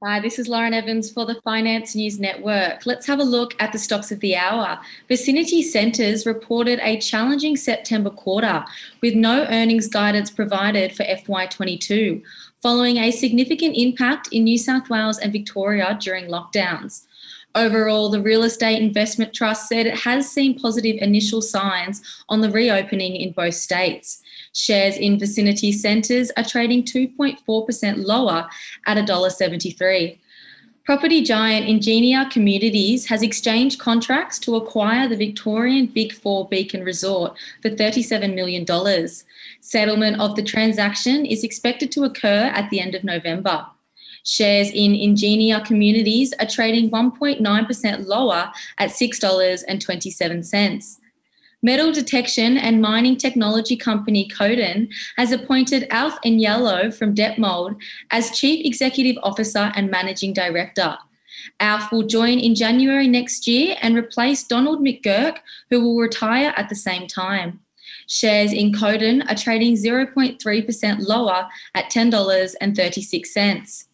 Hi, this is Lauren Evans for the Finance News Network. Let's have a look at the stocks of the hour. Vicinity Centres reported a challenging September quarter with no earnings guidance provided for FY22, following a significant impact in New South Wales and Victoria during lockdowns. Overall, the Real Estate Investment Trust said it has seen positive initial signs on the reopening in both states. Shares in Vicinity Centres are trading 2.4% lower at $1.73. Property giant Ingenia Communities has exchanged contracts to acquire the Victorian Big Four Beacon Resort for $37 million. Settlement of the transaction is expected to occur at the end of November. Shares in Ingenia Communities are trading 1.9% lower at $6.27. Metal detection and mining technology company Codan has appointed Alf Agnello from Detmold as Chief Executive Officer and Managing Director. Alf will join in January next year and replace Donald McGurk, who will retire at the same time. Shares in Codan are trading 0.3% lower at $10.36.